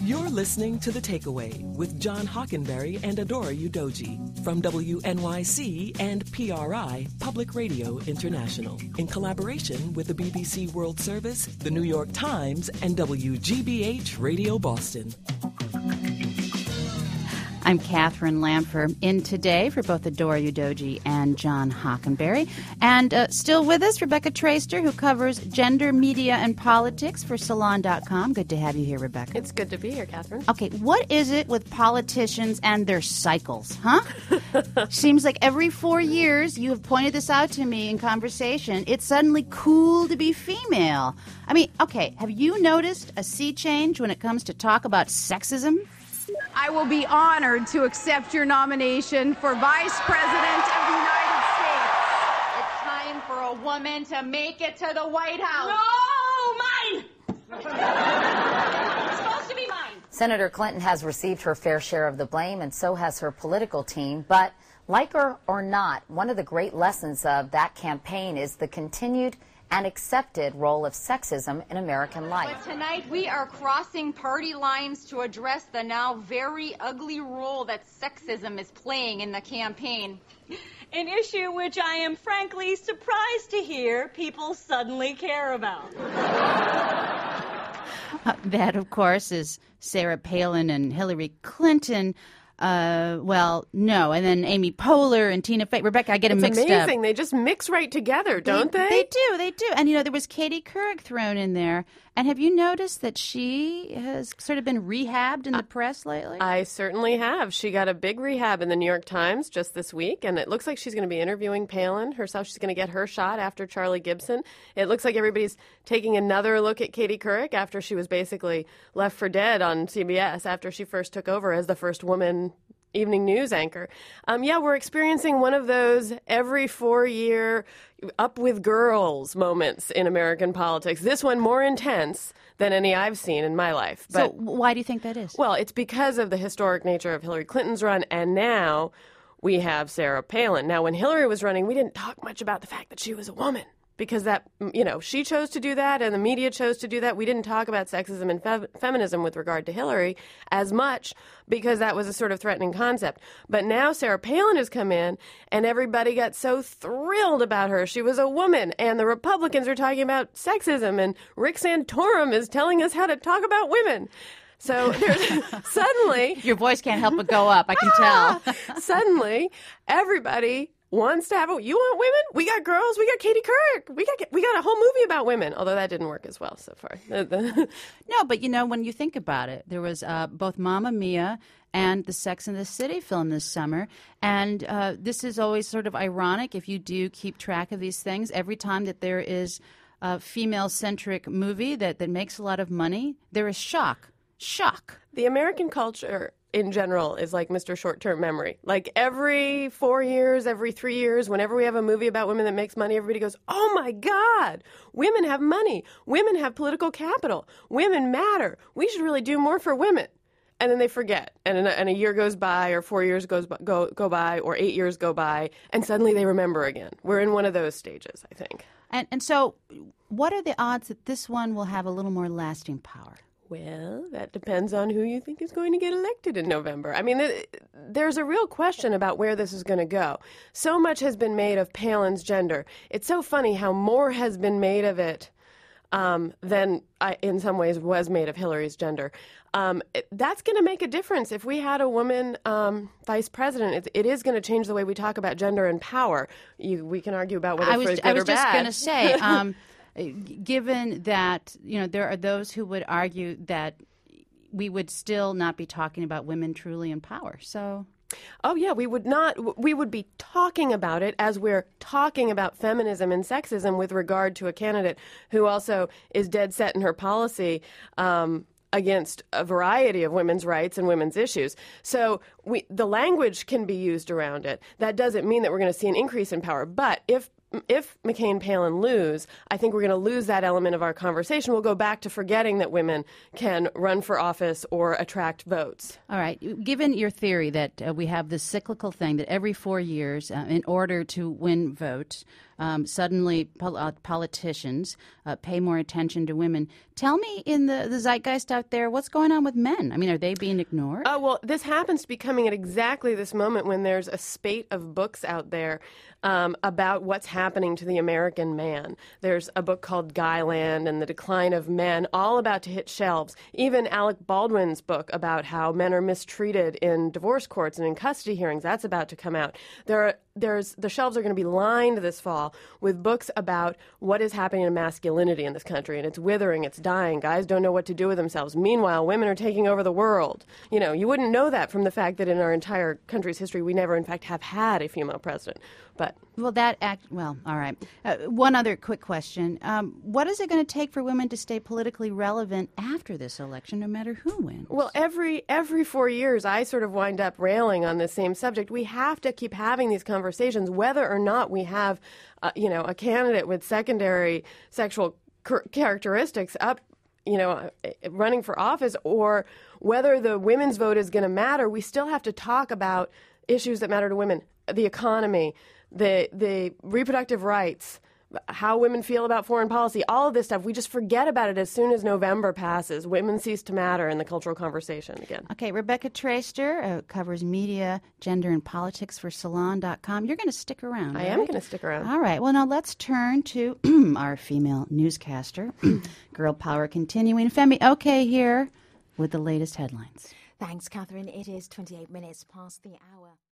You're listening to The Takeaway with John Hockenberry and Adora Udoji from WNYC and PRI, Public Radio International, in collaboration with the BBC World Service, the New York Times, and WGBH Radio Boston. I'm Catherine Lamper, in today for both Adora Udoji and John Hockenberry. And still with us, Rebecca Traister, who covers gender, media, and politics for Salon.com. Good to have you here, Rebecca. It's good to be here, Catherine. Okay, what is it with politicians and their cycles, huh? Seems like every 4 years, you have pointed this out to me in conversation, it's suddenly cool to be female. I mean, okay, have you noticed a sea change when it comes to talk about sexism? I will be honored to accept your nomination for Vice President of the United States. It's time for a woman to make it to the White House. No, mine! It's supposed to be mine. Senator Clinton has received her fair share of the blame, and so has her political team. But like her or not, one of the great lessons of that campaign is the continued and accepted role of sexism in American life. But tonight we are crossing party lines to address the now very ugly role that sexism is playing in the campaign. An issue which I am frankly surprised to hear people suddenly care about. That, of course, is Sarah Palin and Hillary Clinton. Well, no. And then Amy Poehler and Tina Fey. Rebecca, I get them mixed up. It's amazing. They just mix right together, don't they? They do. And, there was Katie Couric thrown in there. And have you noticed that she has sort of been rehabbed in the press lately? I certainly have. She got a big rehab in the New York Times just this week, and it looks like she's going to be interviewing Palin herself. She's going to get her shot after Charlie Gibson. It looks like everybody's taking another look at Katie Couric after she was basically left for dead on CBS after she first took over as the first woman evening news anchor. We're experiencing one of those every 4-year up with girls moments in American politics. This one more intense than any I've seen in my life. But, so why do you think that is? Well, it's because of the historic nature of Hillary Clinton's run, and now we have Sarah Palin. Now, when Hillary was running, we didn't talk much about the fact that she was a woman. Because that, she chose to do that and the media chose to do that. We didn't talk about sexism and feminism with regard to Hillary as much because that was a sort of threatening concept. But now Sarah Palin has come in and everybody got so thrilled about her. She was a woman and the Republicans are talking about sexism and Rick Santorum is telling us how to talk about women. So there's suddenly... Your voice can't help but go up, I can tell. Suddenly, everybody wants to have you want women? We got girls. We got Katie Couric. We got a whole movie about women, although that didn't work as well so far. No, but when you think about it, there was both Mamma Mia and the Sex and the City film this summer. And this is always sort of ironic if you do keep track of these things. Every time that there is a female-centric movie that makes a lot of money, there is shock. The American culture in general is like Mr. Short-Term Memory. Like every 4 years, every 3 years, whenever we have a movie about women that makes money, everybody goes, oh my God, women have money. Women have political capital. Women matter. We should really do more for women. And then they forget. And a year goes by or 4 years go by or 8 years go by, and suddenly they remember again. We're in one of those stages, I think. And so what are the odds that this one will have a little more lasting power? Well, that depends on who you think is going to get elected in November. I mean, there's a real question about where this is going to go. So much has been made of Palin's gender. It's so funny how more has been made of it than in some ways was made of Hillary's gender. That's going to make a difference. If we had a woman vice president, it is going to change the way we talk about gender and power. We can argue about whether it's good or bad. I was just going to say... Given that, there are those who would argue that we would still not be talking about women truly in power. So, oh yeah, we would not. We would be talking about it as we're talking about feminism and sexism with regard to a candidate who also is dead set in her policy against a variety of women's rights and women's issues. So the language can be used around it. That doesn't mean that we're going to see an increase in power. But if McCain and Palin lose, I think we're going to lose that element of our conversation. We'll go back to forgetting that women can run for office or attract votes. All right. Given your theory that we have this cyclical thing that every 4 years, in order to win votes, Suddenly, politicians pay more attention to women. Tell me, in the zeitgeist out there, what's going on with men? I mean, are they being ignored? Oh, well, this happens to be coming at exactly this moment when there's a spate of books out there about what's happening to the American man. There's a book called Guyland and the Decline of Men, all about to hit shelves. Even Alec Baldwin's book about how men are mistreated in divorce courts and in custody hearings, that's about to come out. The shelves are going to be lined this fall with books about what is happening to masculinity in this country, and it's withering, it's dying. Guys don't know what to do with themselves. Meanwhile, women are taking over the world. You know, you wouldn't know that from the fact that in our entire country's history, we never, in fact, have had a female president. But all right. One other quick question. What is it going to take for women to stay politically relevant after this election, no matter who wins? Well, every 4 years, I sort of wind up railing on this same subject. We have to keep having these conversations, whether or not we have, a candidate with secondary sexual characteristics up, running for office, or whether the women's vote is going to matter. We still have to talk about issues that matter to women, the economy, the reproductive rights, how women feel about foreign policy, all of this stuff. We just forget about it as soon as November passes. Women cease to matter in the cultural conversation again. Okay, Rebecca Traister covers media, gender, and politics for Salon.com. You're going to stick around, I am going to stick around. All right. Well, now let's turn to our female newscaster, Girl Power continuing. Femi Oke here with the latest headlines. Thanks, Catherine. It is 28 minutes past the hour.